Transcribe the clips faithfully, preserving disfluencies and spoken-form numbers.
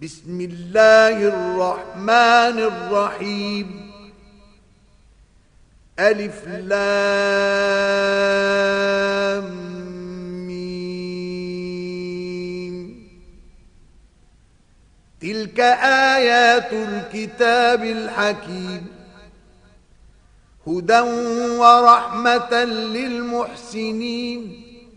بسم الله الرحمن الرحيم. ألف لام ميم. تلك آيات الكتاب الحكيم، هدى ورحمة للمحسنين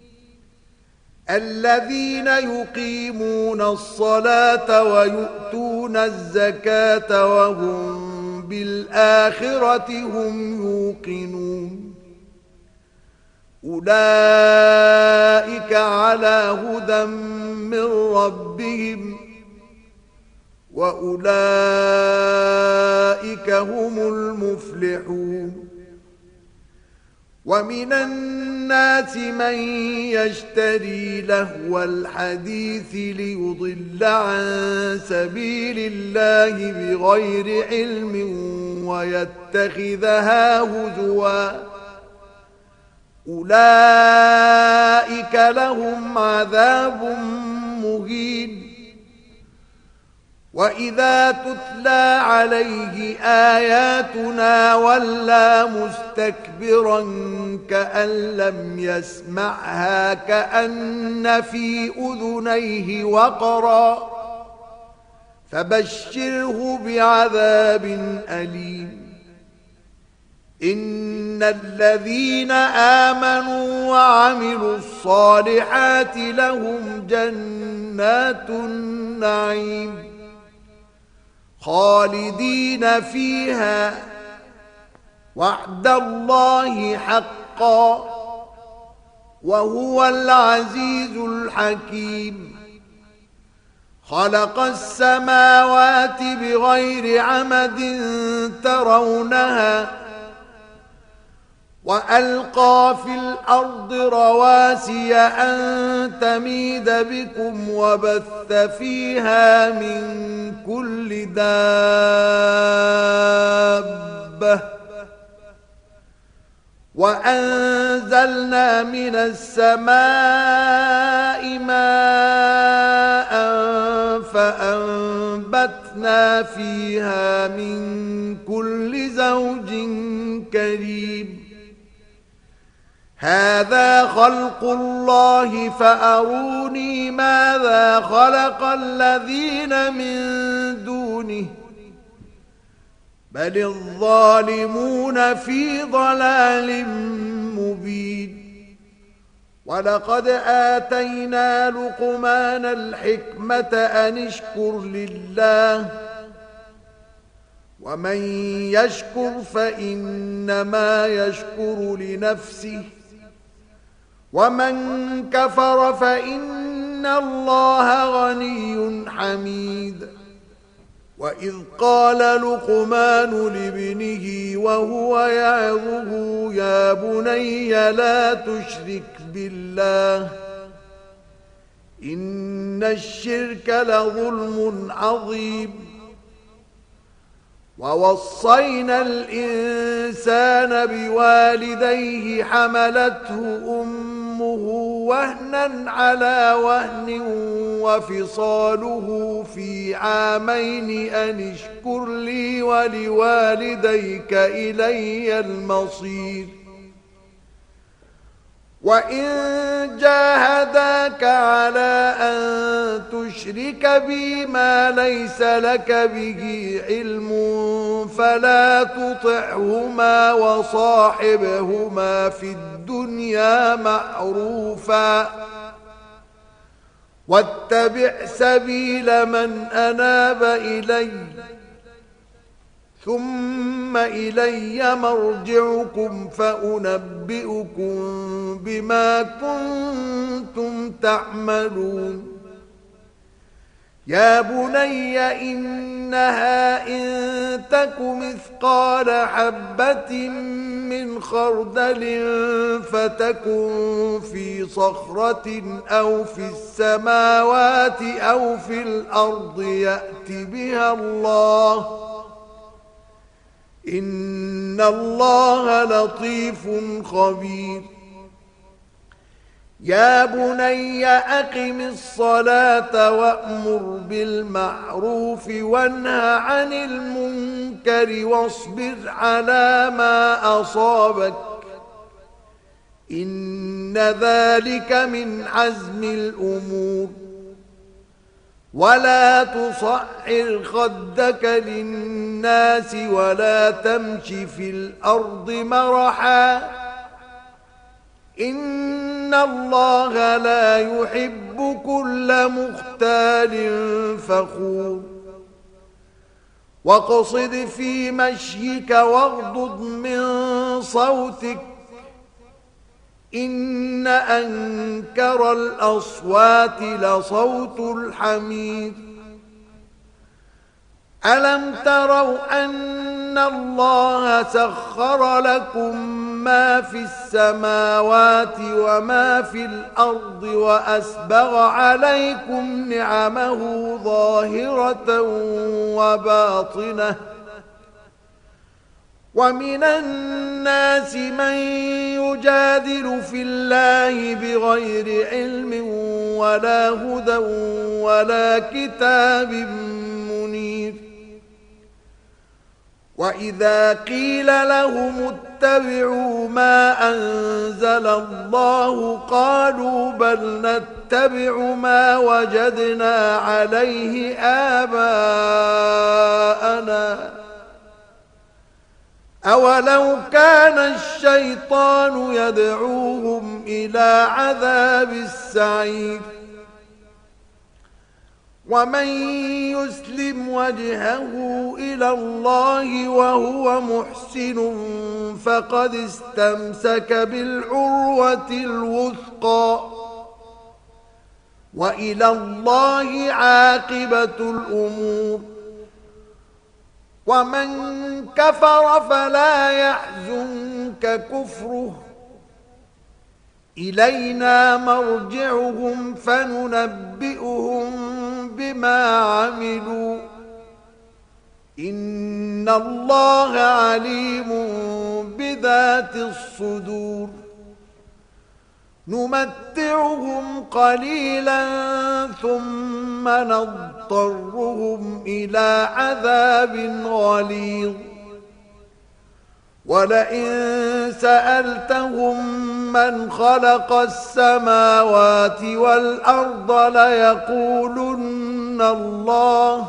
الذين يقيمون الصلاة ويؤتون الزكاة وهم بالآخرة هم يوقنون. أولئك على هدى من ربهم وأولئك هم المفلحون. ومن الناس من يشتري لهو الحديث ليضل عن سبيل الله بغير علم ويتخذها هزوا، أولئك لهم عذاب مهين. وإذا تتلى عليه آياتنا ولى مستكبرا كأن لم يسمعها كأن في أذنيه وقرا، فبشره بعذاب أليم. إن الذين آمنوا وعملوا الصالحات لهم جنات النعيم خالدين فيها، وعد الله حقا وهو العزيز الحكيم. خلق السماوات بغير عمد ترونها وألقى في الأرض رواسي أن تميد بكم وبث فيها من كل دابة، وأنزلنا من السماء ماء فأنبتنا فيها من كل زوج كريم. هذا خلق الله فأروني ماذا خلق الذين من دونه، بل الظالمون في ضلال مبين. ولقد آتينا لقمان الحكمة أن اشكر لله، ومن يشكر فإنما يشكر لنفسه، ومن كفر فإن الله غني حميد. وإذ قال لقمان لابنه وهو يعظه يا بني لا تشرك بالله إن الشرك لظلم عظيم. ووصينا الإنسان بوالديه حملته أمه وهنا على وهن وفصاله في عامين أن اشكر لي ولوالديك إلي المصير. وإن جاهداك على أن تشرك بي ما ليس لك به علم فلا تطعهما وصاحبهما في الدنيا معروفا، واتبع سبيل من أناب إلي ثم إلي مرجعكم فأنبئكم بما كنتم تعملون. يا بني إنها إن تك مثقال حبة من خردل فتكن في صخرة أو في السماوات أو في الأرض يأت بها الله إن الله لطيف خبير. يا بني أقم الصلاة وأمر بالمعروف وانه عن المنكر واصبر على ما أصابك إن ذلك من عزم الأمور ولا تصعر خدك للناس ولا تمش في الأرض مرحا إن الله لا يحب كل مختال فخور واقصد في مشيك واغضض من صوتك إن أنكر الأصوات لصوت الحمير ألم تروا أن الله سخر لكم ما في السماوات وما في الأرض وأسبغ عليكم نعمه ظاهرة وباطنة ومن الناس من يجادل في الله بغير علم ولا هدى ولا كتاب منير وإذا قيل لهم اتبعوا ما أنزل الله قالوا بل نتبع ما وجدنا عليه آباءنا أولو كان الشيطان يدعوهم إلى عذاب السعير ومن يسلم وجهه إلى الله وهو محسن فقد استمسك بالعروة الوثقى وإلى الله عاقبة الأمور ومن كفر فلا يحزنك كفره إلينا مرجعهم فننبئهم بما عملوا إن الله عليم بذات الصدور نمتعهم قليلا ثم نضطرهم إلى عذاب غليظ ولئن سألتهم من خلق السماوات والأرض ليقولن الله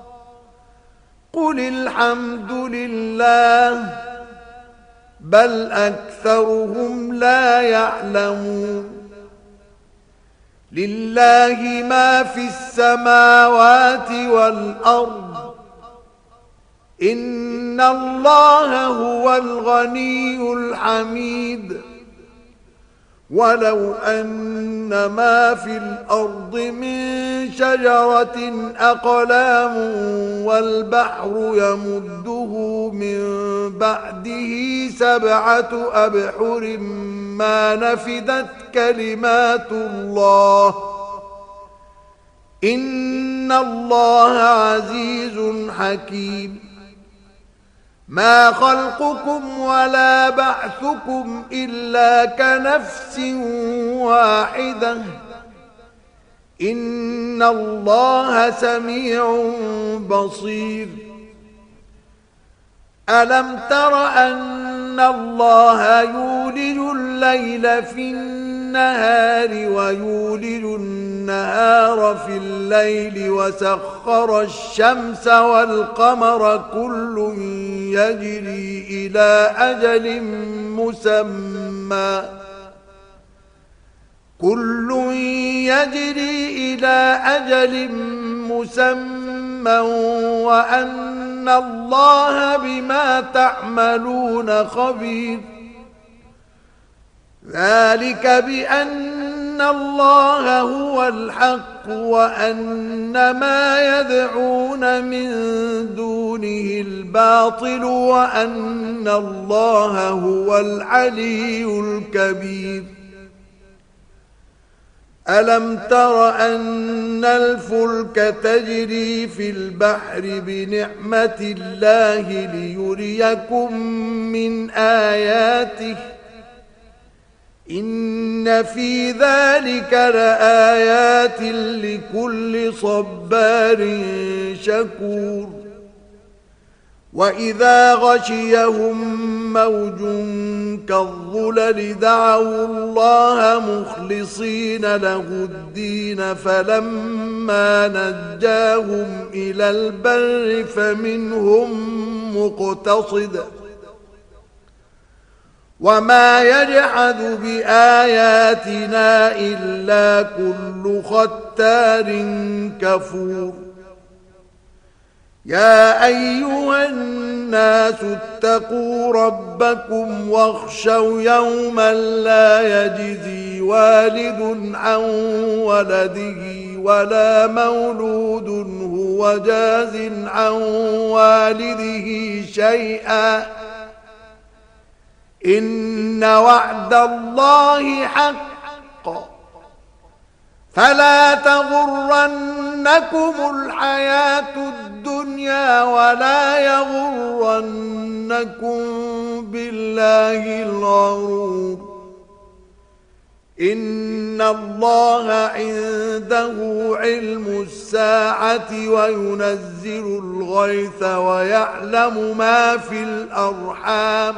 قل الحمد لله بل أكثرهم لا يعلمون لله ما في السماوات والأرض إن الله هو الغني الحميد ولو أن ما في الأرض من شجرة أقلام والبحر يمده من بعده سبعة أبحر ما نفدت كلمات الله إن الله عزيز حكيم ما خلقكم ولا بعثكم إلا كنفس واحدة إن الله سميع بصير ألم تر أن الله يولج الليل في النهار ويولج النهار في الليل وسخر الشمس والقمر كل يجري إلى أجل مسمى كل يجري إلى أجل مسمى وأن الله بما تعملون خبير ذلك بأن الله هو الحق وأن ما يدعون من دونه الباطل وأن الله هو العلي الكبير ألم تر أن الفلك تجري في البحر بنعمة الله ليريكم من آياته إن في ذلك لآيات لكل صبار شكور وإذا غشيهم موج كالظلل دعوا الله مخلصين له الدين فلما نجاهم إلى البر فمنهم مقتصد وما يجحد بآياتنا إلا كل ختار كفور يا أيها الناس اتقوا ربكم واخشوا يوما لا يجزي والد عن ولده ولا مولود هو جاز عن والده شيئا إن وعد الله حق فلا تغرنكم الحياة الدنيا ولا يغرنكم بالله الغرور إن الله عنده علم الساعة وينزل الغيث ويعلم ما في الأرحام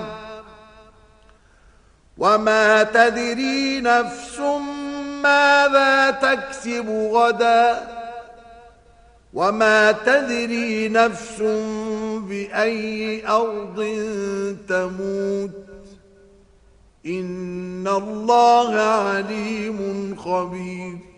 وما تدري نفس ماذا تكسب غدا وما تدري نفس بأي أرض تموت إن الله عليم خبير